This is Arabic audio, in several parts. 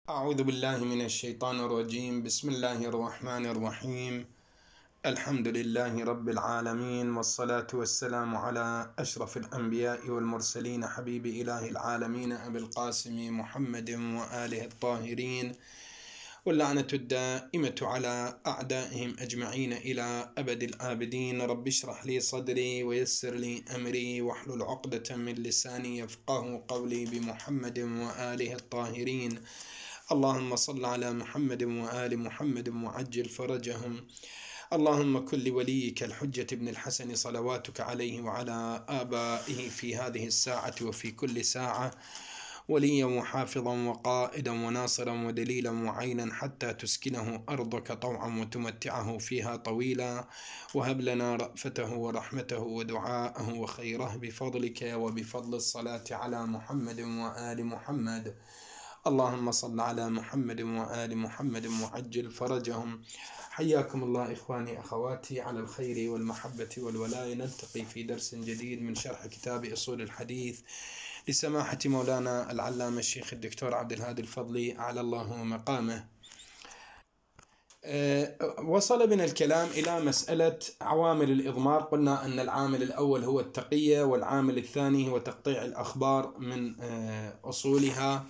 أعوذ بالله من الشيطان الرجيم. بسم الله الرحمن الرحيم. الحمد لله رب العالمين، والصلاة والسلام على أشرف الأنبياء والمرسلين، حبيب إله العالمين أبي القاسم محمد وآله الطاهرين، واللعنة الدائمة على أعدائهم أجمعين إلى أبد الآبدين. رب اشرح لي صدري ويسر لي أمري واحلل عقدة من لساني يفقه قولي، بمحمد وآله الطاهرين. اللهم صل على محمد وآل محمد وعجل فرجهم. اللهم كن لوليك الحجة ابن الحسن صلواتك عليه وعلى آبائه في هذه الساعة وفي كل ساعة وليا وحافظا وقائدا وناصرا ودليلا وعينا، حتى تسكنه أرضك طوعا وتمتعه فيها طويلا، وهب لنا رأفته ورحمته ودعاءه وخيره بفضلك وبفضل الصلاة على محمد وآل محمد. اللهم صل على محمد وآل محمد وعجل فرجهم. حياكم الله إخواني أخواتي على الخير والمحبة والولاء. نلتقي في درس جديد من شرح كتاب أصول الحديث لسماحة مولانا العلامة الشيخ الدكتور عبد الهادي الفضلي أعلى الله مقامه. وصل بنا الكلام إلى مسألة عوامل الإضمار. قلنا أن العامل الأول هو التقية، والعامل الثاني هو تقطيع الأخبار من أصولها،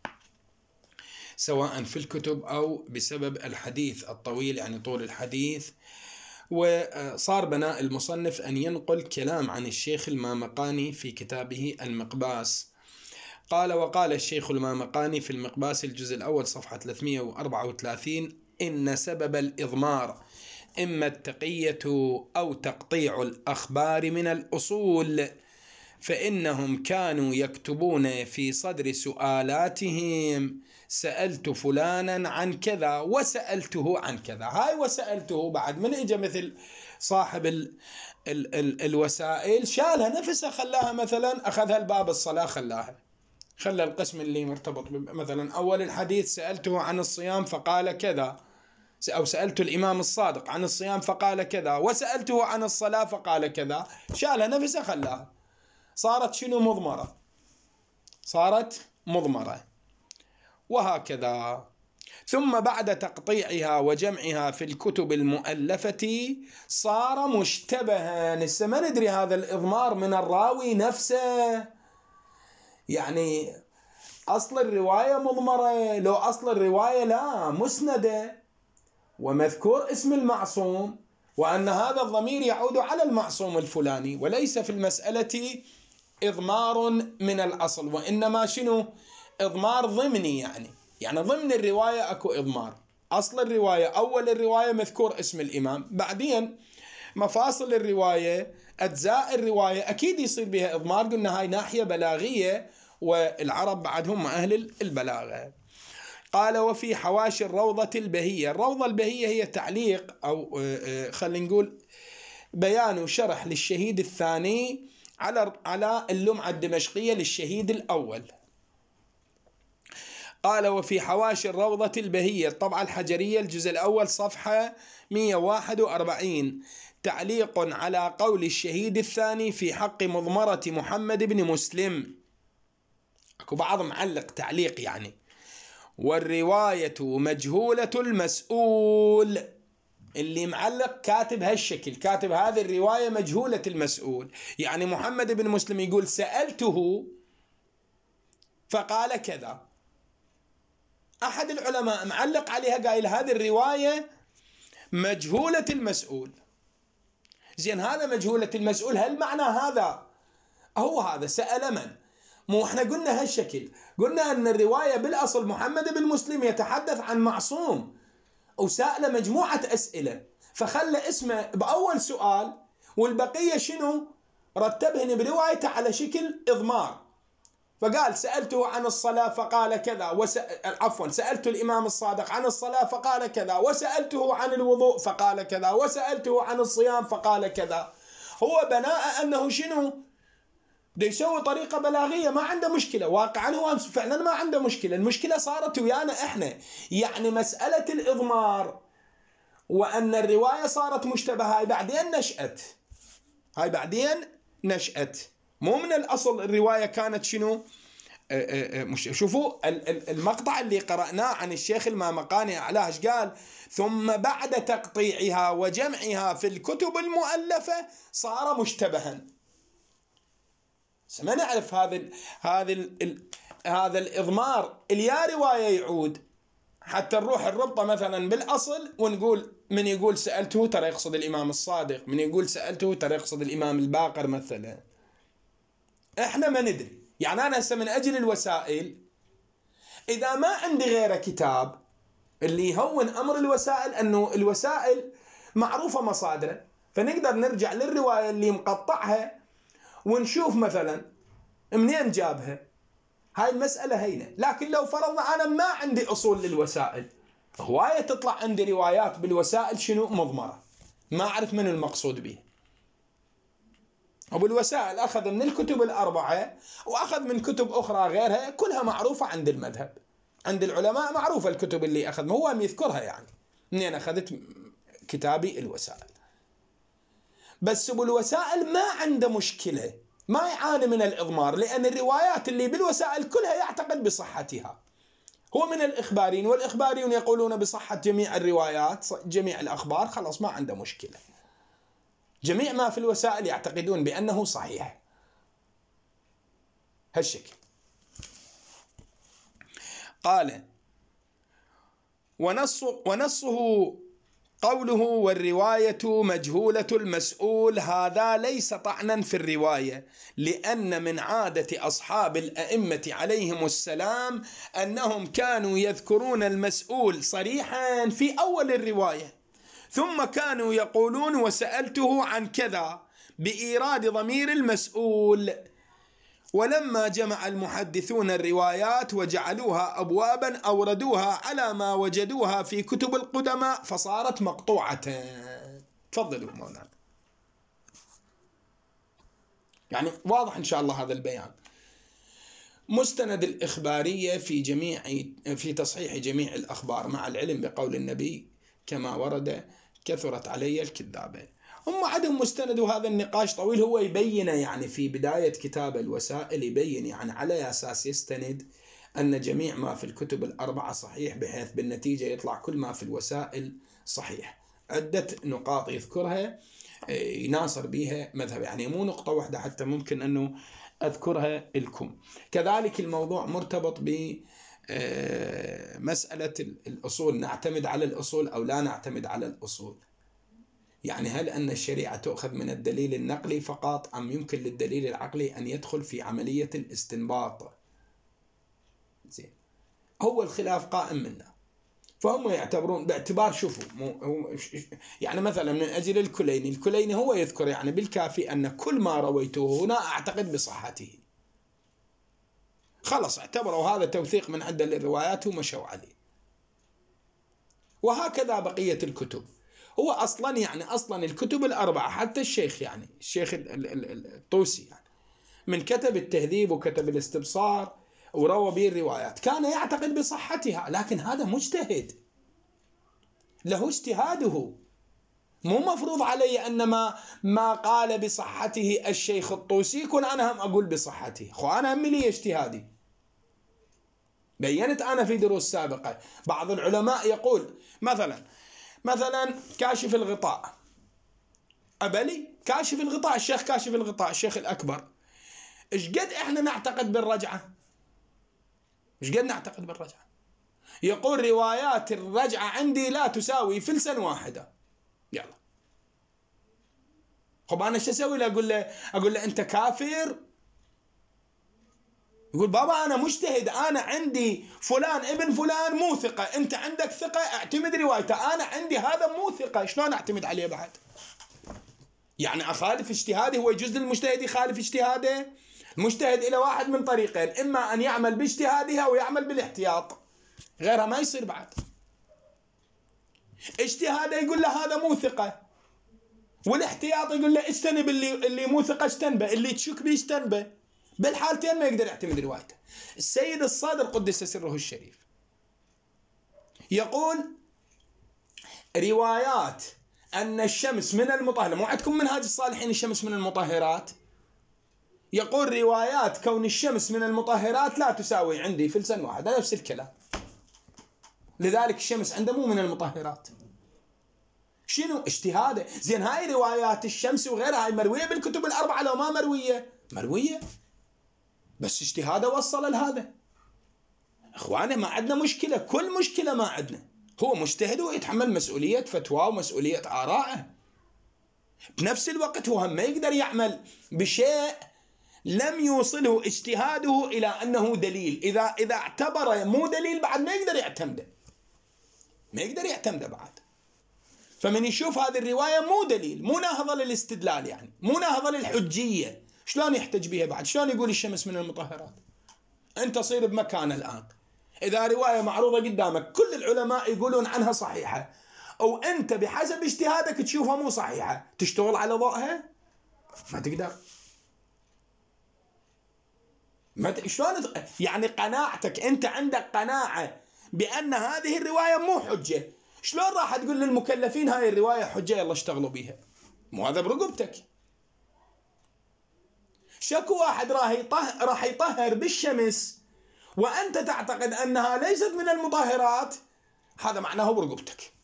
سواء في الكتب أو بسبب الحديث الطويل، يعني طول الحديث. وصار بناء المصنف أن ينقل كلام عن الشيخ المامقاني في كتابه المقباس. قال: وقال الشيخ المامقاني في المقباس الجزء الأول صفحة 334: إن سبب الإضمار إما التقية أو تقطيع الأخبار من الأصول، فإنهم كانوا يكتبون في صدر سؤالاتهم: سألت فلانا عن كذا وسألته عن كذا. هاي وسألته بعد من إجا مثل صاحب الوسائل شالها نفسها، خلاها مثلا أخذها الباب الصلاة، خلى القسم اللي مرتبط مثلا أول الحديث سألته عن الصيام فقال كذا، أو سألت الإمام الصادق عن الصيام فقال كذا، وسألته عن الصلاة فقال كذا. شالها نفسها خلاها، صارت شنو؟ مضمرة، صارت مضمرة. وهكذا. ثم بعد تقطيعها وجمعها في الكتب المؤلفة صار مشتبها. لسه ما ندري هذا الإضمار من الراوي نفسه، يعني أصل الرواية مضمرة، لو أصل الرواية لا مسندة ومذكور اسم المعصوم، وأن هذا الضمير يعود على المعصوم الفلاني، وليس في المسألة إضمار من الأصل، وإنما شنو؟ إضمار ضمني، يعني ضمن الرواية أكو إضمار. أصل الرواية أول الرواية مذكور اسم الإمام، بعدين مفاصل الرواية أجزاء الرواية أكيد يصير بها إضمار. قلنا هاي ناحية بلاغية، والعرب بعدهم أهل البلاغة. قال: وفي حواشي الروضة البهية. الروضة البهية هي تعليق أو خلينا نقول بيان وشرح للشهيد الثاني على اللمعة الدمشقية للشهيد الأول. قال: وفي حواشي الروضة البهية الطبعة الحجرية الجزء الأول صفحة 141 تعليق على قول الشهيد الثاني في حق مضمرة محمد بن مسلم. أكو بعض معلق تعليق يعني: والرواية مجهولة المسؤول. اللي معلق كاتب هالشكل، كاتب هذه الرواية مجهولة المسؤول، يعني محمد بن مسلم يقول سألته فقال كذا، أحد العلماء معلق عليها قايل هذه الرواية مجهولة المسؤول. زين، هذا مجهولة المسؤول، هل معنى هذا هو هذا سأل من؟ مو احنا قلنا هالشكل، قلنا أن الرواية بالأصل محمد بن مسلم يتحدث عن معصوم وسأل مجموعة أسئلة، فخلى اسمه بأول سؤال والبقية شنو؟ رتبهن بروايته على شكل إضمار. فقال سألته عن الصلاة فقال كذا، سألت الإمام الصادق عن الصلاة فقال كذا، وسألته عن الوضوء فقال كذا، وسألته عن الصيام فقال كذا. هو بناء أنه شنو؟ ده يسوي طريقة بلاغية، ما عنده مشكلة. واقعا هو فعلا ما عنده مشكلة، المشكلة صارت ويانا احنا، يعني مسألة الإضمار وأن الرواية صارت مشتبهة. هاي بعدين نشأت، مو من الأصل الرواية كانت شنو؟ شوفوا المقطع اللي قرأناه عن الشيخ المامقاني أعلاه ايش قال؟ ثم بعد تقطيعها وجمعها في الكتب المؤلفة صار مشتبها. ما نعرف هذا الإضمار اللي يا رواية يعود حتى نروح الربطة مثلا بالأصل ونقول من يقول سألته ترى يقصد الإمام الصادق، من يقول سألته ترى يقصد الإمام الباقر مثلا. احنا ما ندري. يعني أنا هسه من أجل الوسائل إذا ما عندي غير كتاب اللي يهون أمر الوسائل، أنه الوسائل معروفة مصادره، فنقدر نرجع للرواية اللي مقطعها ونشوف مثلا منين جابها. هاي المسألة هينة. لكن لو فرضنا أنا ما عندي أصول للوسائل، هواية تطلع عندي روايات بالوسائل شنو مضمرة، ما أعرف من المقصود به. وبالوسائل أخذ من الكتب الأربعة وأخذ من كتب أخرى غيرها كلها معروفة عند المذهب، عند العلماء معروفة الكتب اللي أخذ، هو يذكرها يعني منين أخذت كتابي الوسائل. بس بالوسائل ما عنده مشكلة، ما يعاني من الإضمار، لأن الروايات اللي بالوسائل كلها يعتقد بصحتها. هو من الإخباريين، والإخباريون يقولون بصحة جميع الروايات جميع الأخبار، خلاص ما عنده مشكلة. جميع ما في الوسائل يعتقدون بأنه صحيح. هالشكل. قال ونصه قوله والرواية مجهولة المسؤول، هذا ليس طعنا في الرواية، لأن من عادة أصحاب الأئمة عليهم السلام أنهم كانوا يذكرون المسؤول صريحا في أول الرواية، ثم كانوا يقولون وسألته عن كذا بإيراد ضمير المسؤول. ولما جمع المحدثون الروايات وجعلوها أبوابا أوردوها على ما وجدوها في كتب القدماء فصارت مقطوعة. تفضلوا مولانا. يعني واضح إن شاء الله هذا البيان. مستند الإخبارية في تصحيح جميع الأخبار مع العلم بقول النبي كما ورد كثرت علي الكذابة. هم عدم مستند، وهذا النقاش طويل. هو يبين يعني في بداية كتاب الوسائل يبين يعني على أساس يستند أن جميع ما في الكتب الأربعة صحيح، بحيث بالنتيجة يطلع كل ما في الوسائل صحيح. عدة نقاط يذكرها يناصر بها مذهب، يعني مو نقطة واحدة حتى ممكن أنه أذكرها لكم. كذلك الموضوع مرتبط بمسألة الأصول، نعتمد على الأصول أو لا نعتمد على الأصول. يعني هل أن الشريعة تؤخذ من الدليل النقلي فقط، أم يمكن للدليل العقلي أن يدخل في عملية الاستنباط؟ زين، هو الخلاف قائم منه. فهم يعتبرون باعتبار، شوفوا يعني مثلا من أجل الكليني هو يذكر يعني بالكافي أن كل ما رويته هنا أعتقد بصحته، خلص اعتبروا هذا توثيق من عدة للروايات ومشوا عليه. وهكذا بقية الكتب. هو أصلا الكتب الأربعة حتى الشيخ يعني الشيخ الطوسي يعني من كتب التهذيب وكتب الاستبصار وروى به الروايات كان يعتقد بصحتها، لكن هذا مجتهد له اجتهاده. مو مفروض علي أن ما قال بصحته الشيخ الطوسي يكون أنا هم أقول بصحته. أنا هم لي اجتهادي. بينت أنا في دروس سابقة بعض العلماء يقول مثلا كاشف الغطاء، أبلي كاشف الغطاء، الشيخ كاشف الغطاء الشيخ الأكبر، إيش قد إحنا نعتقد بالرجعة؟ إيش قد نعتقد بالرجعة؟ يقول روايات الرجعة عندي لا تساوي فلسا واحدة. يلا خب أنا شو أسوي له؟ أقول له أنت كافر؟ يقول بابا أنا مجتهد، أنا عندي فلان ابن فلان مو ثقة، أنت عندك ثقة اعتمد روايته، أنا عندي هذا مو ثقة، شلون أعتمد عليه بعد؟ يعني أخالف اجتهادي؟ هو يجوز للمجتهد يخالف اجتهاده؟ المجتهد إلى واحد من طريقين، إما أن يعمل باجتهادها أو يعمل بالاحتياط، غيرها ما يصير بعد. اجتهاده يقول له هذا مو ثقة، والاحتياط يقول له اجتنب اللي مو ثقة، اجتنبه اللي تشك به اجتنبه. بالحالتين ما يقدر يعتمد روايته. السيد الصادر قدس سره الشريف يقول روايات أن الشمس من المطهرات، مو عندكم منهاج الصالحين الشمس من المطهرات؟ يقول روايات كون الشمس من المطهرات لا تساوي عندي فلسا واحد، نفس الكلام. لذلك الشمس عنده مو من المطهرات. شنو اجتهاده؟ زين هاي روايات الشمس وغيرها هاي مرويه بالكتب الاربعه لو ما مرويه؟ مرويه، بس اجتهاده وصل لهذا. اخواني ما عندنا مشكله، كل مشكله ما عندنا، هو مجتهد ويتحمل مسؤوليه فتواه ومسؤوليه آراءه. بنفس الوقت هو هم ما يقدر يعمل بشيء لم يوصله اجتهاده الى انه دليل. اذا اعتبره مو دليل بعد ما يقدر يعتمده، ما يقدر يعتمده بعد. فمن يشوف هذه الروايه مو دليل، مو ناهضه للاستدلال، يعني مو ناهضه للحجيه، شلون يحتج بها بعد؟ شلون يقول الشمس من المطهرات؟ انت صير بمكان الان، اذا روايه معروضه قدامك كل العلماء يقولون عنها صحيحه، او انت بحسب اجتهادك تشوفها مو صحيحه، تشتغل على ضوءها؟ ما تقدر. شلون يعني قناعتك، انت عندك قناعه بان هذه الروايه مو حجه، شلون راح تقول للمكلفين هاي الروايه حجه يلا اشتغلوا بيها؟ مو هذا برقبتك. شكو واحد راح يطهر بالشمس وانت تعتقد انها ليست من المطهرات، هذا معناه برقبتك،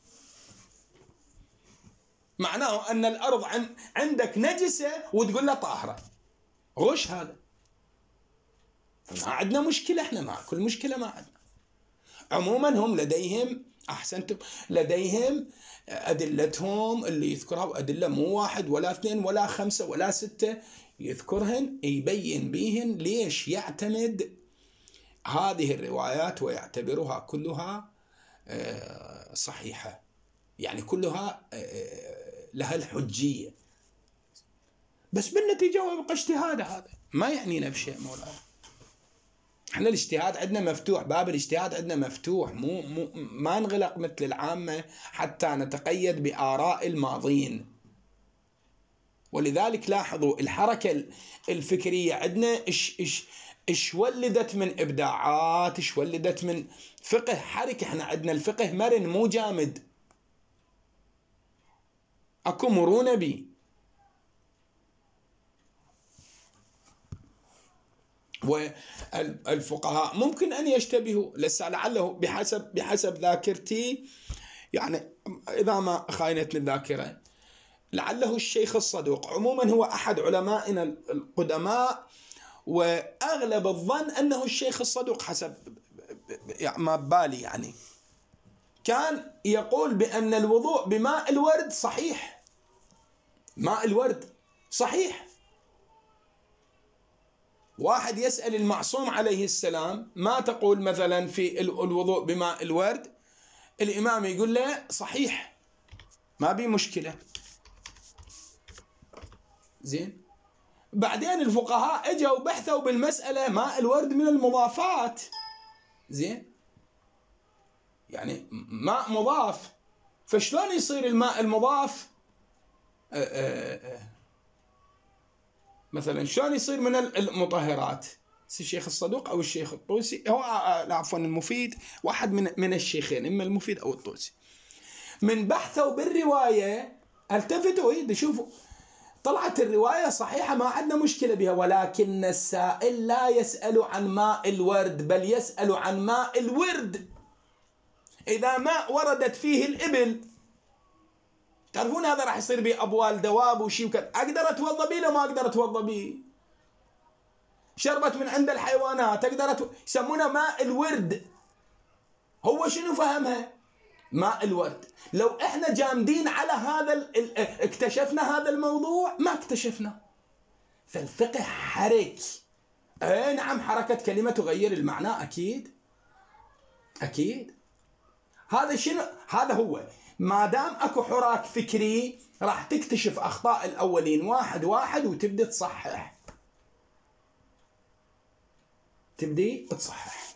معناه ان الارض عندك نجسه وتقول له طاهره، غش هذا. ما عندنا مشكله، احنا مع كل مشكله ما عندنا. عموما هم لديهم، احسنتم، لديهم ادلتهم اللي يذكرها، وادله مو واحد ولا اثنين ولا خمسه ولا سته يذكرهن، يبين بيهن ليش يعتمد هذه الروايات ويعتبرها كلها صحيحه، يعني كلها لها الحجيه. بس بالنتيجه هو يبقى اجتهاد، هذا ما يعنينا بشيء مولانا. احنا الاجتهاد عندنا مفتوح، باب الاجتهاد عندنا مفتوح، ما نغلق مثل العامة حتى نتقيد بآراء الماضين. ولذلك لاحظوا الحركة الفكرية عندنا ايش ولدت من ابداعات، ايش ولدت من فقه حركة. احنا عندنا الفقه مرن مو جامد، اكو مرونة بي. والفقهاء ممكن أن يشتبهوا، لسه لعله بحسب ذاكرتي، يعني إذا ما خاينتني الذاكرة، لعله الشيخ الصدوق عموما هو أحد علمائنا القدماء، وأغلب الظن أنه الشيخ الصدوق حسب ما بالي، يعني كان يقول بأن الوضوء بماء الورد صحيح، ماء الورد صحيح. واحد يسأل المعصوم عليه السلام ما تقول مثلا في الوضوء بماء الورد، الإمام يقول له صحيح ما بي مشكلة. زين، بعدين الفقهاء اجوا بحثوا بالمسألة، ماء الورد من المضافات، زين، يعني ماء مضاف، فشلون يصير الماء المضاف مثلا شلون يصير من المطهرات؟ الشيخ الصدوق او الشيخ الطوسي، هو عفوا المفيد، واحد من الشيخين، اما المفيد او الطوسي، من بحثوا بالروايه التفتوا شوفوا طلعت الروايه صحيحه، ما عندنا مشكله بها، ولكن السائل لا يسال عن ماء الورد بل يسال عن ماء الورد. اذا ماء وردت فيه الابل، تعرفون هذا راح يصير به ابوال دواب وشي وكذا، اقدر اتوضا به لو ما اقدر اتوضا به؟ شربت من عند الحيوانات اقدر يسمونها ماء الورد. هو شنو فهمها؟ ماء الورد. لو احنا جامدين على هذا اكتشفنا هذا الموضوع؟ ما اكتشفنا. فالفقه حرك، نعم، حركة كلمة تغير المعنى، اكيد اكيد. هذا شنو؟ هذا هو، ما دام اكو حراك فكري راح تكتشف اخطاء الاولين واحد واحد وتبدي تصحح، تبدي تصحح.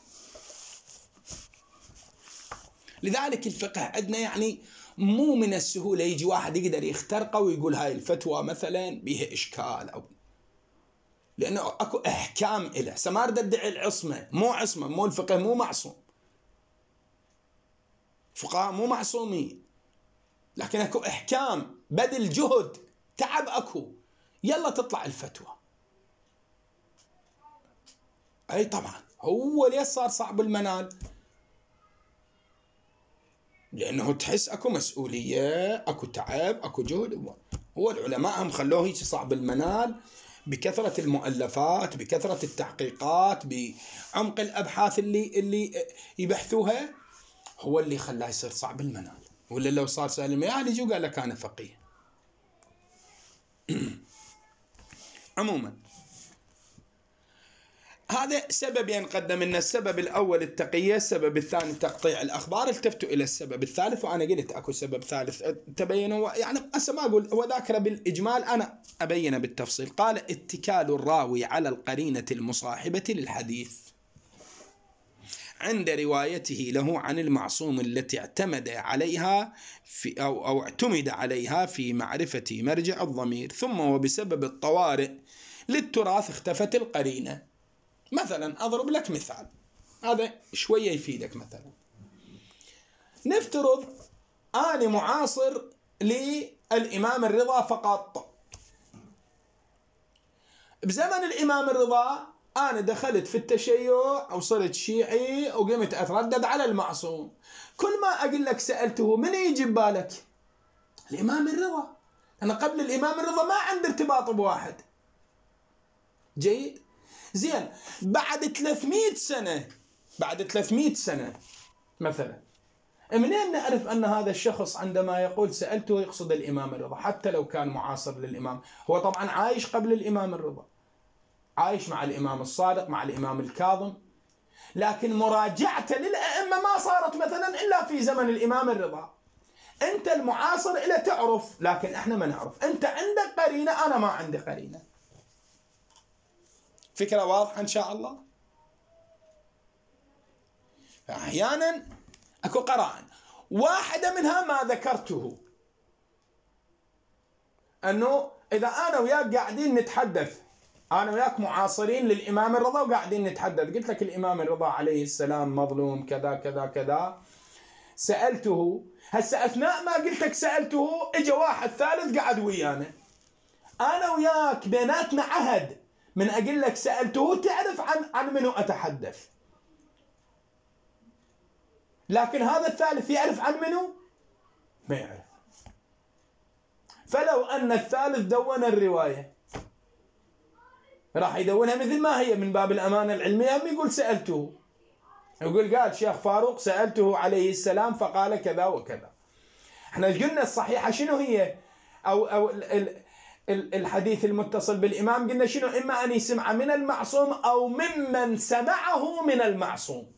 لذلك الفقه عندنا يعني مو من السهولة يجي واحد يقدر يخترقه ويقول هاي الفتوى مثلا بها إشكال، أو لأنه أكو إحكام إله. سمارد ادعي العصمة، مو عصمة، مو الفقه مو معصوم، فقهاء مو معصومين، لكن أكو إحكام، بذل جهد، تعب أكو، يلا تطلع الفتوى. أي طبعا. هو ليش صار صعب المنال؟ لأنه تحس أكو مسؤولية، أكو تعب، أكو جهد. هو العلماء هم خلوه هيك صعب المنال بكثرة المؤلفات، بكثرة التحقيقات، بعمق الأبحاث اللي يبحثوها، هو اللي خلاه يصير صعب المنال. ولا لو صار سهل المنال يجي وقال لك أنا فقيه. عموما هذا سببين قدم لنا: السبب الأول التقية، السبب الثاني تقطيع الأخبار. التفتوا إلى السبب الثالث، وأنا قلت أكو سبب ثالث تبينوا، يعني هسه ما أقول وذاكر بالإجمال، أنا أبينه بالتفصيل. قال: اتكال الراوي على القرينة المصاحبة للحديث عند روايته له عن المعصوم التي اعتمد عليها أو اعتمد عليها في معرفة مرجع الضمير، ثم وبسبب الطوارئ للتراث اختفت القرينة. مثلا أضرب لك مثال، هذا شوية يفيدك. مثلا نفترض أنا معاصر للإمام الرضا فقط. بزمن الإمام الرضا أنا دخلت في التشيع أو صرت شيعي وقمت أتردد على المعصوم. كل ما أقول لك سألته من يجي ببالك؟ الإمام الرضا. أنا قبل الإمام الرضا ما عندي ارتباط بواحد. جيد؟ زين، بعد 300 سنة مثلا، منين نعرف أن هذا الشخص عندما يقول سألته يقصد الإمام الرضا، حتى لو كان معاصر للإمام؟ هو طبعا عايش قبل الإمام الرضا، عايش مع الإمام الصادق، مع الإمام الكاظم، لكن مراجعته للأئمة ما صارت مثلا إلا في زمن الإمام الرضا. أنت المعاصر إلى تعرف، لكن إحنا ما نعرف. أنت عندك قرينة، أنا ما عندي قرينة. فكرة واضحة إن شاء الله؟ أحيانا أكو قرائن، واحدة منها ما ذكرته، أنه إذا أنا وياك قاعدين نتحدث، أنا وياك معاصرين للإمام الرضا وقاعدين نتحدث، قلت لك الإمام الرضا عليه السلام مظلوم كذا كذا كذا، سألته. هسه أثناء ما قلت لك سألته إجا واحد ثالث قعد ويانا، أنا وياك بيناتنا عهد، من أقول لك سألته تعرف عن منو أتحدث، لكن هذا الثالث يعرف عن منو؟ ما يعرف. فلو أن الثالث دون الرواية راح يدونها مثل ما هي من باب الأمانة العلمية، يقول سألته، يقول قال شيخ فاروق سألته عليه السلام فقال كذا وكذا. احنا قلنا الصحيحة شنو هي؟ أو الحديث المتصل بالإمام قلنا شنو؟ إما أن يسمع من المعصوم أو ممن سمعه من المعصوم.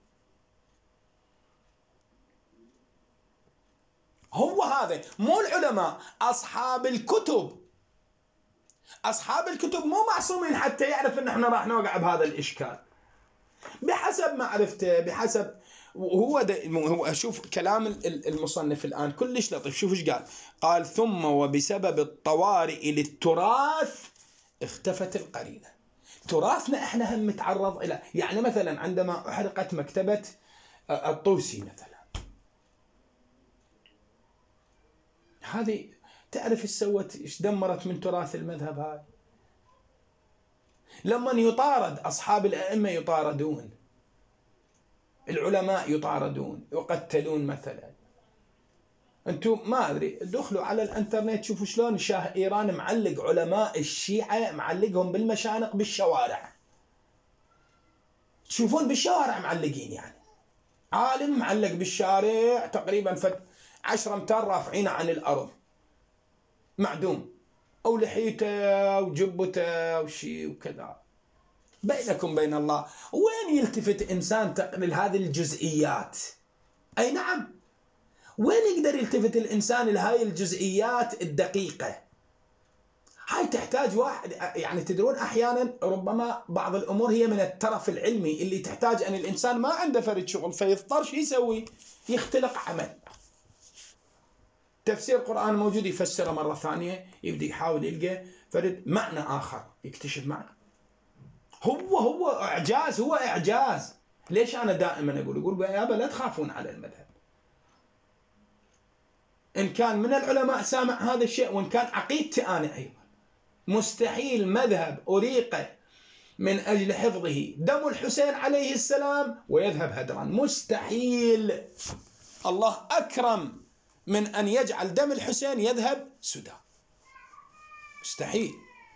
هو هذا، مو العلماء، أصحاب الكتب. أصحاب الكتب مو معصومين حتى يعرف أن احنا راح نوقع بهذا الإشكال بحسب معرفته، بحسب. هو شوف كلام المصنف الآن كلش لطيف. شوف ايش قال. قال: ثم وبسبب الطوارئ للتراث اختفت القرينة. تراثنا احنا هم متعرض إلى، يعني مثلا عندما أحرقت مكتبة الطوسي مثلا، هذه تعرف ايش سوت، ايش دمرت من تراث المذهب هاي. لما يطارد أصحاب الأئمة، يطاردون العلماء، يطاردون يقتلون مثلا. انتم ما ادري دخلوا على الانترنت شوفوا شلون شاه ايران معلق علماء الشيعة، معلقهم بالمشانق بالشوارع، تشوفون بالشوارع معلقين، يعني عالم معلق بالشارع تقريبا 10 أمتار رافعينه عن الارض، معدوم، او لحيته وجبته وشي وكذا. بينكم بين الله، وين يلتفت إنسان تقبل هذه الجزئيات؟ أي نعم، وين يقدر يلتفت الإنسان لهاي الجزئيات الدقيقة؟ هاي تحتاج واحد، يعني تدرون أحيانا ربما بعض الأمور هي من الترف العلمي اللي تحتاج أن الإنسان ما عنده فرد شغل، فيضطر شو يسوي؟ يختلق عمل. تفسير قرآن موجود يفسره مرة ثانية، يبدأ يحاول يلقى فرد معنى آخر، يكتشف معنى. هو إعجاز، هو إعجاز. ليش أنا دائما أقول يابا لا تخافون على المذهب. إن كان من العلماء سامع هذا الشيء، وإن كان عقيدتي أنا أيضا، مستحيل مذهب أريقه من أجل حفظه دم الحسين عليه السلام ويذهب هدرا. مستحيل. الله أكرم من أن يجعل دم الحسين يذهب سدى. مستحيل.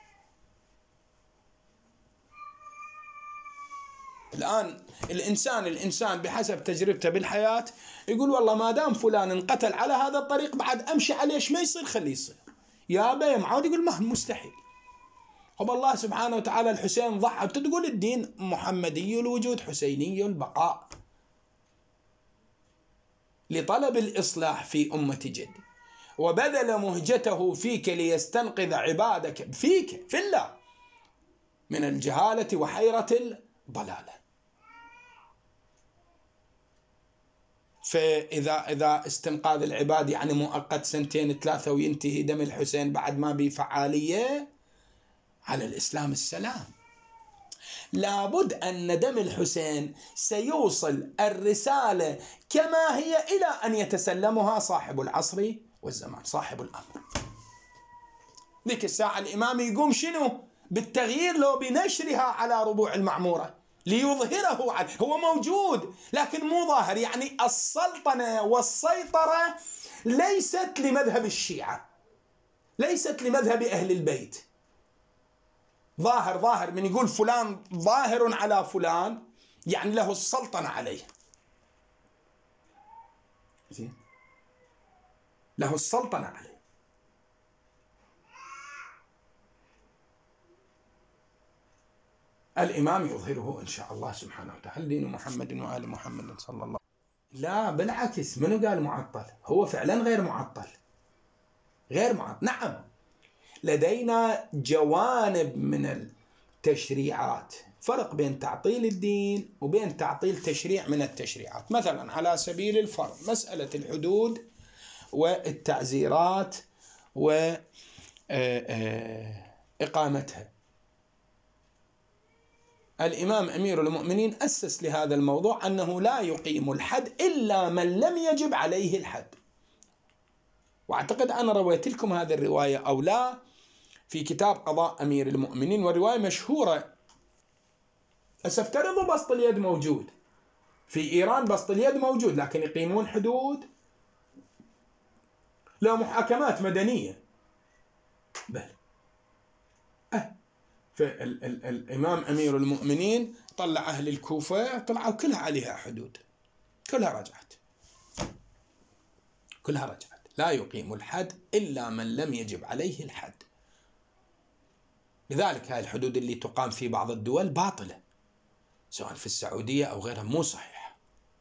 الآن الإنسان بحسب تجربته بالحياة يقول والله ما دام فلان انقتل على هذا الطريق بعد أمشي عليه، ايش ما يصير خليه يصير. يا أبا يا معود يقول ما مستحيل. هو الله سبحانه وتعالى الحسين ضحى، تقول الدين محمدي الوجود حسيني البقاء لطلب الإصلاح في أمة جد، وبذل مهجته فيك ليستنقذ عبادك فيك في الله من الجهالة وحيرة الضلالة. فإذا استنقاذ العباد يعني مؤقت 2-3 وينتهي دم الحسين بعد ما بفعالية، على الإسلام السلام. لابد أن دم الحسين سيوصل الرسالة كما هي إلى أن يتسلمها صاحب العصر والزمان، صاحب الأمر. ذيك الساعة الإمام يقوم شنو؟ بالتغيير لو بنشرها على ربوع المعمورة ليظهره عنه. هو موجود لكن مو ظاهر. يعني السلطنة والسيطرة ليست لمذهب الشيعة، ليست لمذهب أهل البيت. ظاهر من يقول فلان ظاهر على فلان يعني له السلطنة عليه، له السلطنة عليه. الإمام يظهره إن شاء الله سبحانه وتعالى. دين محمد وآل محمد صلى الله. لا بالعكس، منو قال معطل؟ هو فعلا غير معطل، غير معطل. نعم لدينا جوانب من التشريعات، فرق بين تعطيل الدين وبين تعطيل تشريع من التشريعات. مثلا على سبيل الفرض مسألة الحدود والتعزيرات وإقامتها. الإمام أمير المؤمنين أسس لهذا الموضوع أنه لا يقيم الحد إلا من لم يجب عليه الحد. وأعتقد أنا رويت لكم هذه الرواية أو لا في كتاب قضاء أمير المؤمنين، والرواية مشهورة. أفترضوا بسط اليد موجود في إيران، بسط اليد موجود، لكن يقيمون حدود، لا محاكمات مدنية. بل فالإمام أمير المؤمنين طلع أهل الكوفة، طلعوا كلها عليها حدود، كلها رجعت. لا يقيم الحد إلا من لم يجب عليه الحد. لذلك هاي الحدود اللي تقام في بعض الدول باطلة، سواء في السعودية أو غيرها، مو صحيحة.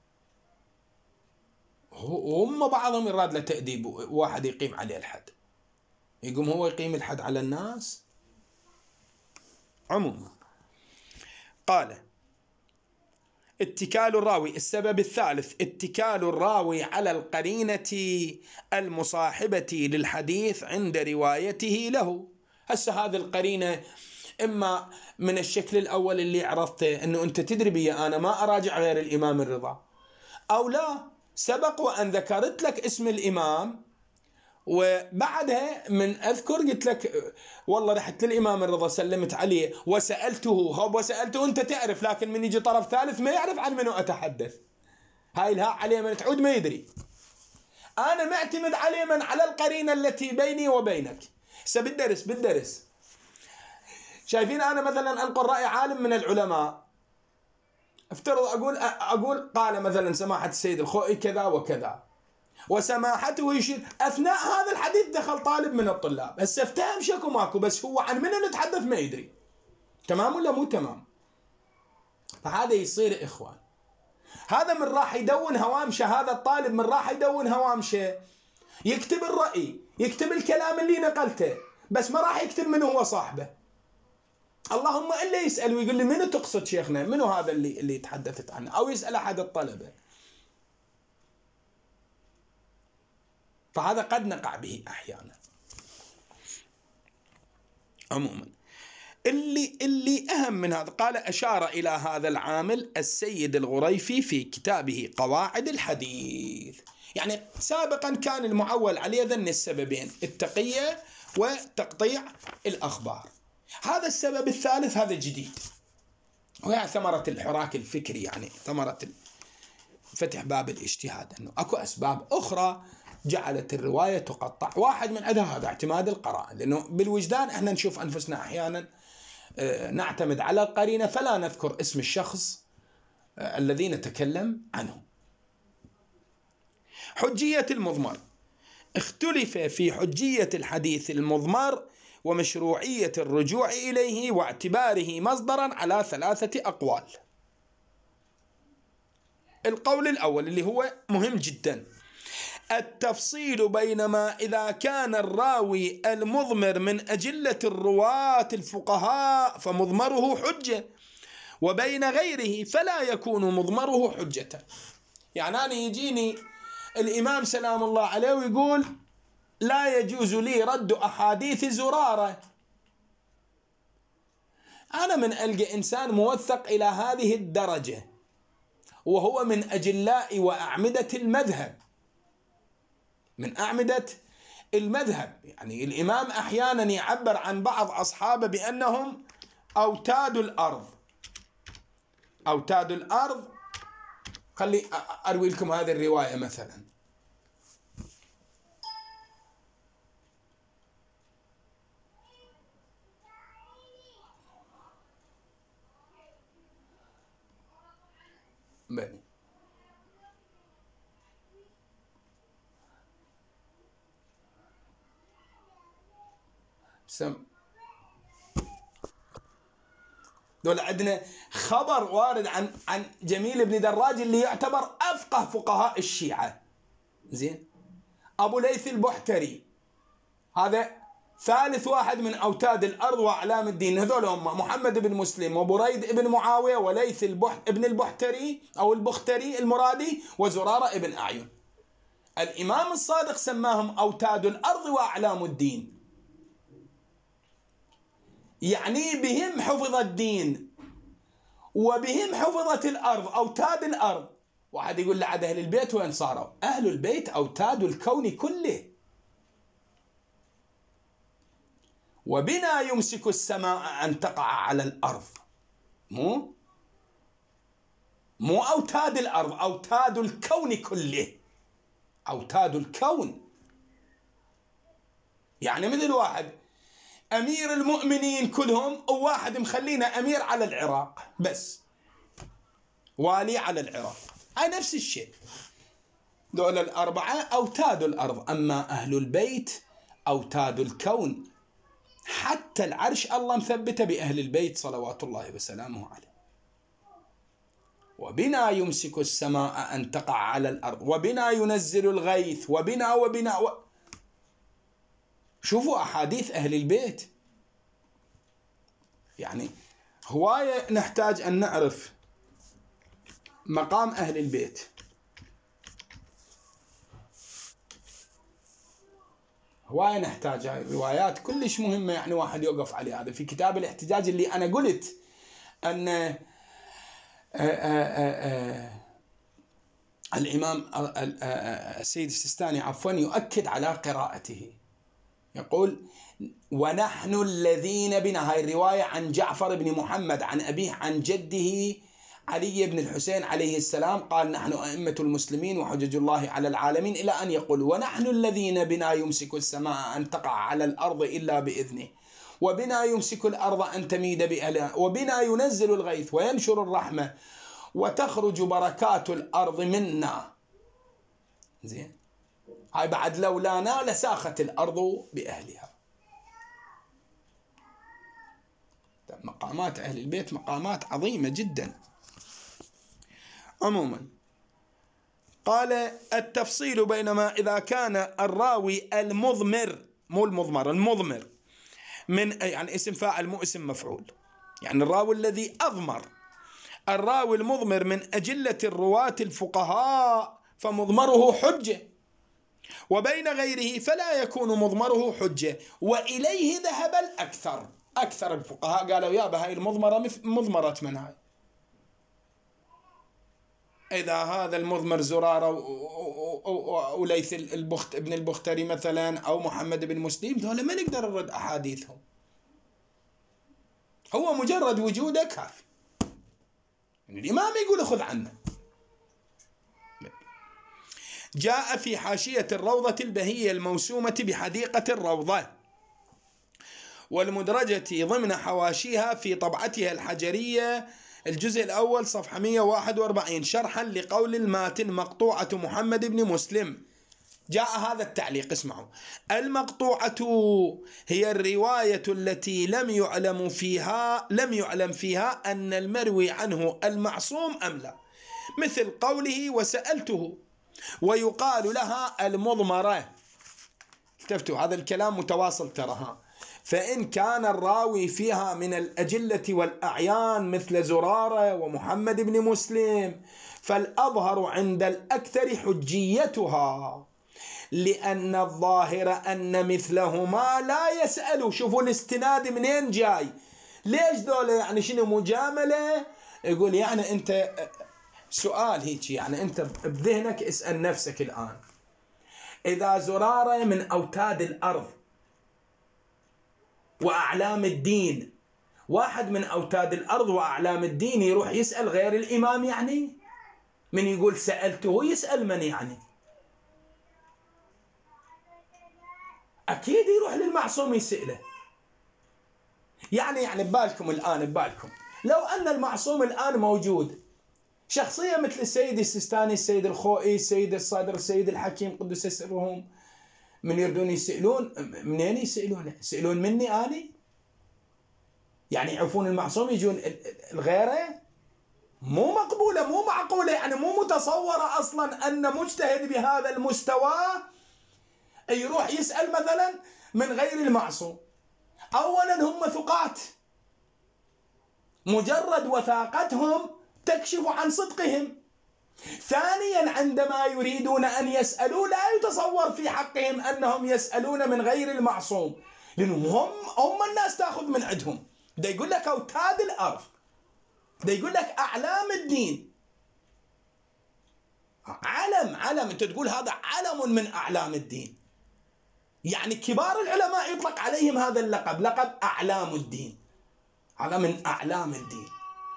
وهم بعضهم يراد له تأديب واحد يقيم عليه الحد، يقوم هو يقيم الحد على الناس. عموما قال اتكال الراوي. السبب الثالث اتكال الراوي على القرينة المصاحبة للحديث عند روايته له. هسه هذه القرينة إما من الشكل الأول اللي عرفته أنه أنت تدري بي أنا ما أراجع غير الإمام الرضا، أو لا سبق وأن ذكرت لك اسم الإمام وبعدها من أذكر قلت لك والله رحت للإمام الرضا سلمت عليه وسألته أنت تعرف، لكن من يجي طرف ثالث ما يعرف عن منه أتحدث، هاي الها عليه من تعود ما يدري. أنا معتمد عليه من على القرينة التي بيني وبينك. بالدرس شايفين أنا مثلا أنقل رأي عالم من العلماء، افترض أقول قال مثلا سماحة السيد الخوئي كذا وكذا، وسماحته يشير أثناء هذا الحديث دخل طالب من الطلاب، هسه افتهم شكو ماكو، بس هو عن من نتحدث ما يدري. تمام ولا مو تمام؟ فهذا يصير إخوان، هذا من راح يدون هوامشه، هذا الطالب من راح يدون هوامشه، يكتب الرأي، يكتب الكلام اللي نقلته، بس ما راح يكتب منه هو صاحبه. اللهم إلا يسأل ويقول لي منو تقصد شيخنا، منو هذا اللي تحدثت عنه، أو يسأل أحد الطلبة. فهذا قد نقع به أحيانا. عموما اللي أهم من هذا، قال أشار إلى هذا العامل السيد الغريفي في كتابه قواعد الحديث. يعني سابقا كان المعول عليه ذن السببين، التقية وتقطيع الأخبار. هذا السبب الثالث هذا جديد، وهي ثمرة الحراك الفكري، يعني ثمرة فتح باب الاجتهاد، أنه أكو أسباب أخرى جعلت الرواية تقطع. واحد من عندها هذا اعتماد القرائن، لأنه بالوجدان إحنا نشوف أنفسنا أحيانا نعتمد على القرينة فلا نذكر اسم الشخص الذي نتكلم عنه. حجية المضمر. اختلف في حجية الحديث المضمر ومشروعية الرجوع إليه واعتباره مصدرا على 3 أقوال. القول الأول اللي هو مهم جدا: التفصيل بين ما إذا كان الراوي المضمر من أجلة الرواة الفقهاء فمضمره حجة، وبين غيره فلا يكون مضمره حجة. يعني أنا يجيني الإمام سلام الله عليه ويقول لا يجوز لي رد أحاديث زرارة، أنا من ألقى إنسان موثق إلى هذه الدرجة وهو من أجلاء وأعمدة المذهب، من أعمدة المذهب. يعني الإمام أحيانا يعبر عن بعض أصحابه بأنهم أوتاد الأرض. أوتاد الأرض. خلي أروي لكم هذه الرواية مثلا. بني دول عندنا خبر وارد عن جميل بن دراج اللي يعتبر أفقه فقهاء الشيعة. زين. أبو ليث البحتري هذا ثالث واحد من أوتاد الأرض وأعلام الدين. هذول هم محمد بن مسلم وبريد بن معاوية وليث ابن البحتري أو البختري المرادي وزرارة بن أعين. الإمام الصادق سماهم أوتاد الأرض وأعلام الدين، يعني بهم حفظ الدين وبهم حفظت الأرض، أوتاد الأرض. واحد يقول لعد أهل البيت وين صاروا؟ أهل البيت أوتاد الكون كله. وبنا يمسك السماء أن تقع على الأرض. مو أوتاد الأرض، أوتاد الكون كله. أوتاد الكون. يعني مثل واحد أمير المؤمنين كلهم وواحد مخلينا أمير على العراق بس، والي على العراق، هاي نفس الشيء. دول الأربعة أوتاد الأرض. أما أهل البيت أوتاد الكون. حتى العرش الله مثبته بأهل البيت صلوات الله وسلامه عليه. وبنا يمسك السماء أن تقع على الأرض وبنا ينزل الغيث وبنا شوفوا أحاديث أهل البيت. يعني هواية نحتاج أن نعرف مقام أهل البيت. هواية نحتاج، روايات كلش مهمة يعني واحد يوقف عليه. هذا في كتاب الاحتجاج اللي أنا قلت أن الإمام السيد السيستاني عفوا يؤكد على قراءته. يقول: ونحن الذين بنا، هاي الرواية عن جعفر بن محمد عن أبيه عن جده علي بن الحسين عليه السلام قال: نحن أئمة المسلمين وحجج الله على العالمين، إلى أن يقول: ونحن الذين بنا يمسك السماء أن تقع على الأرض إلا بإذنه، وبنا يمسك الأرض أن تميد بأهلها، وبنا ينزل الغيث وينشر الرحمة وتخرج بركات الأرض منا. زين. هاي بعد لولانا لساخت الأرض بأهلها. مقامات أهل البيت مقامات عظيمة جدا. عموما قال: التفصيل بين ما إذا كان الراوي المضمر، مو المضمر، المضمر، من يعني اسم فاعل مو اسم مفعول، يعني الراوي الذي أضمر، الراوي المضمر من أجلة الرواة الفقهاء فمضمره حجة، وبين غيره فلا يكون مضمره حجة، وإليه ذهب الأكثر. أكثر الفقهاء قالوا يا هاي المضمرة مضمرة من هاي. إذا هذا المضمر زرارة وليث ابن البختري مثلا أو محمد بن مسلم، دول ما نقدر نرد أحاديثهم، هو مجرد وجوده كافي. يعني الإمام يقول خذ عنه. جاء في حاشية الروضة البهية الموسومة بحديقة الروضة والمدرجة ضمن حواشيها في طبعتها الحجرية الجزء الأول صفحة 141 شرحا لقول الماتن مقطوعة محمد بن مسلم. جاء هذا التعليق، اسمعوا: المقطوعة هي الرواية التي لم يعلم فيها أن المروي عنه المعصوم أم لا، مثل قوله وسألته، ويقال لها المضمرة. التفتوا، هذا الكلام متواصل ترها. فإن كان الراوي فيها من الأجلة والأعيان مثل زرارة ومحمد بن مسلم فالأظهر عند الأكثر حجيتها، لأن الظاهر أن مثلهما لا يسأل. شوفوا الاستناد منين جاي، ليش دولة يعني شنو مجاملة؟ يقول يعني أنت سؤال هيك، يعني أنت بذهنك اسأل نفسك الآن، إذا زرارة من أوتاد الأرض وأعلام الدين، واحد من أوتاد الأرض وأعلام الدين يروح يسأل غير الإمام؟ يعني من يقول سألته يسأل من؟ يعني أكيد يروح للمعصوم يسأله. يعني ببالكم الآن، ببالكم لو أن المعصوم الآن موجود، شخصية مثل السيد السيستاني، السيد الخوئي، السيد الصادر، السيد الحكيم قدس سرهم، من يردون يسألون منين يسألون؟ يسألون مني أنا؟ يعني يعرفون المعصوم يجون الغيره؟ مو مقبولة، مو معقولة، يعني مو متصورة أصلا أن مجتهد بهذا المستوى يروح يسأل مثلا من غير المعصوم. أولا هم ثقات، مجرد وثاقتهم تكشف عن صدقهم. ثانيا عندما يريدون أن يسألوا لا يتصور في حقهم أنهم يسألون من غير المعصوم، لأنهم هم الناس تأخذ من عندهم. ده يقول لك أوتاد الأرض، ده يقول لك أعلام الدين، علم أنت تقول هذا علم من أعلام الدين. يعني كبار العلماء يطلق عليهم هذا اللقب، لقب أعلام الدين، هذا من أعلام الدين.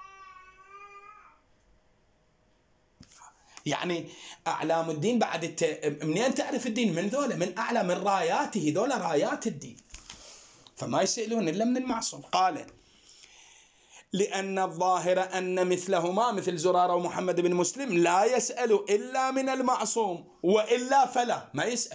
يعني أعلام الدين بعد منين تعرف الدين؟ من ذولا، من أعلى، من راياته، ذولا رايات الدين، فما يسألون إلا من المعصوم. قال لأن الظاهر أن مثلهما، مثل زرارة ومحمد بن مسلم، لا يسأل إلا من المعصوم، وإلا فلا ما يسأل.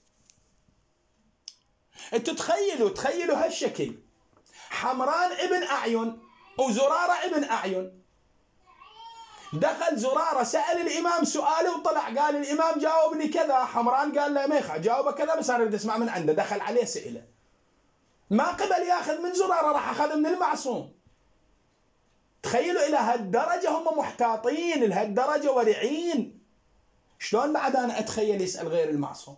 انتوا تخيلوا هالشكل، حمران ابن أعين وزرارة ابن أعين. دخل زرارة سأل الإمام سؤاله وطلع قال الإمام جاوبني كذا، حمران قال له ما جاوبه كذا بس أنا أريد أسمع من عنده. دخل عليه سئله، ما قبل ياخذ من زرارة، راح أخذ من المعصوم. تخيلوا إلى هالدرجة هم محتاطين، لهالدرجة ورعين. شلون بعد أنا أتخيل يسأل غير المعصوم؟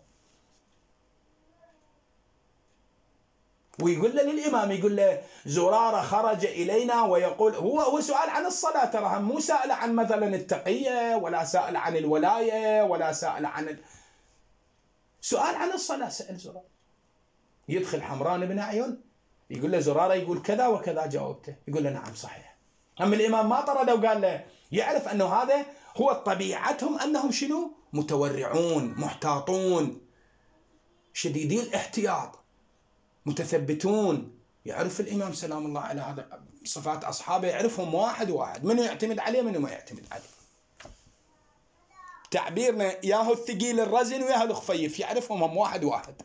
ويقول له للإمام، يقول له زرارة خرج إلينا ويقول، هو سؤال عن الصلاة، ترى مو سائل عن مثلا التقية، ولا سائل عن الولاية، ولا سائل عن سؤال عن الصلاة. سأل زرارة، يدخل حمران بن أعين يقول له زرارة يقول كذا وكذا، جاوبته؟ يقول له نعم صحيح. أما الإمام ما طرده وقال له، يعرف أنه هذا هو طبيعتهم، أنهم شنو؟ متورعون، محتاطون، شديدي الاحتياط، متثبتون. يعرف الإمام سلام الله على هذا صفات أصحابه، يعرفهم واحد واحد، منو يعتمد عليه منو ما يعتمد عليه. تعبيرنا ياهو الثقيل الرزن وياهو الخفيف، يعرفهم هم واحد واحد.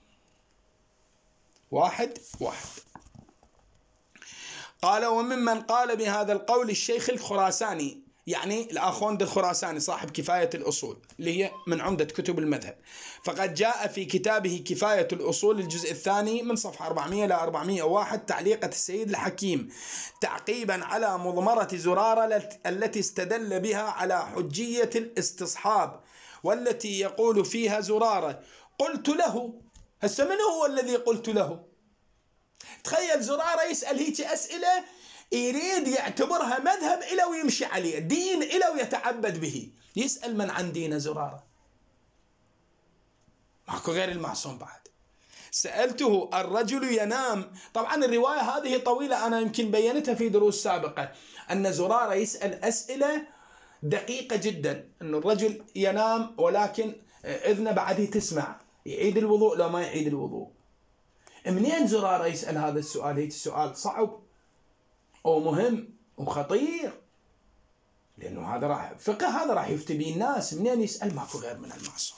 قال وممن قال بهذا القول الشيخ الخراساني، يعني الآخوند الخراساني صاحب كفاية الأصول اللي هي من عمدة كتب المذهب، فقد جاء في كتابه كفاية الأصول الجزء الثاني من صفحة 400 إلى 401 تعليقة السيد الحكيم تعقيبا على مضمرة زرارة التي استدل بها على حجية الاستصحاب، والتي يقول فيها زرارة قلت له. هسه من هو الذي قلت له؟ تخيل زرارة يسأل هيك أسئلة يريد يعتبرها مذهب إلى ويمشي عليه، دين إلى ويتعبد به. يسأل من عن دين زرارة؟ ماكو غير المعصوم بعد. سألته الرجل ينام. طبعا الرواية هذه طويلة، أنا يمكن بينتها في دروس سابقة، أن زرارة يسأل أسئلة دقيقة جدا، أن الرجل ينام ولكن إذنه بعده تسمع، يعيد الوضوء لو ما يعيد الوضوء. منين زرارة يسأل هذا السؤال؟ هيك السؤال صعب ومهم وخطير، لأنه هذا راح فقه، هذا راح يفتي به الناس. منين يسأل؟ ماكو غير من المعصوم.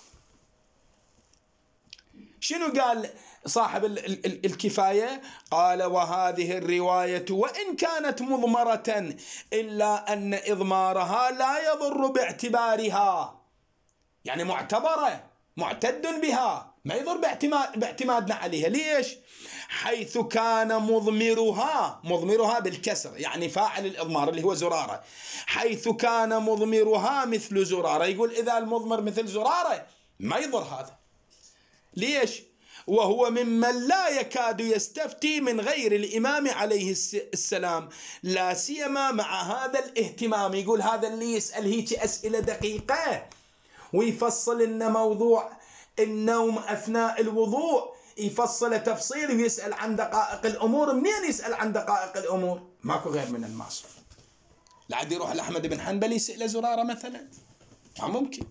شنو قال صاحب الكفاية؟ قال: وهذه الرواية وإن كانت مضمرة إلا أن إضمارها لا يضر باعتبارها، يعني معتبرة، معتد بها، ما يضر باعتمادنا عليها. ليش؟ حيث كان مضمرها بالكسر، يعني فاعل الإضمار اللي هو زرارة، حيث كان مضمرها مثل زرارة. يقول إذا المضمر مثل زرارة ما يضر هذا. ليش؟ وهو ممن لا يكاد يستفتي من غير الإمام عليه السلام، لا سيما مع هذا الاهتمام. يقول هذا اللي يسأل هيك أسئلة دقيقة ويفصل لنا موضوع النوم أثناء الوضوء، يفصل تفصيل ويسأل عن دقائق الأمور. منين يسأل عن دقائق الأمور؟ ماكو غير من المعصوم. لا عاد يروح لأحمد بن حنبل يسأل زرارة مثلا، ما ممكن.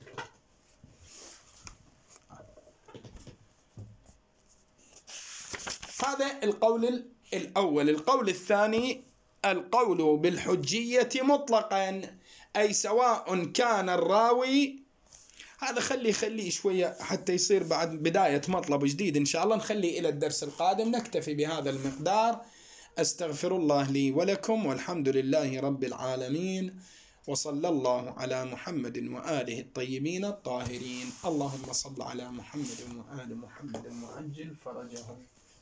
هذا القول الأول. القول الثاني: القول بالحجية مطلقا، أي سواء كان الراوي، هذا خلي شوية حتى يصير بعد بداية مطلب جديد إن شاء الله، نخلي إلى الدرس القادم. نكتفي بهذا المقدار. أستغفر الله لي ولكم، والحمد لله رب العالمين، وصلى الله على محمد وآله الطيبين الطاهرين. اللهم صل على محمد وآل محمد وعجل فرجهم.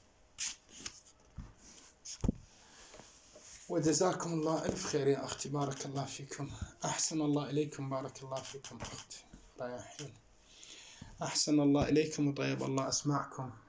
وجزاكم الله ألف خير يا أختي، بارك الله فيكم. أحسن الله إليكم، بارك الله فيكم أختي رايحين. أحسن الله إليكم وطيب الله أسماعكم.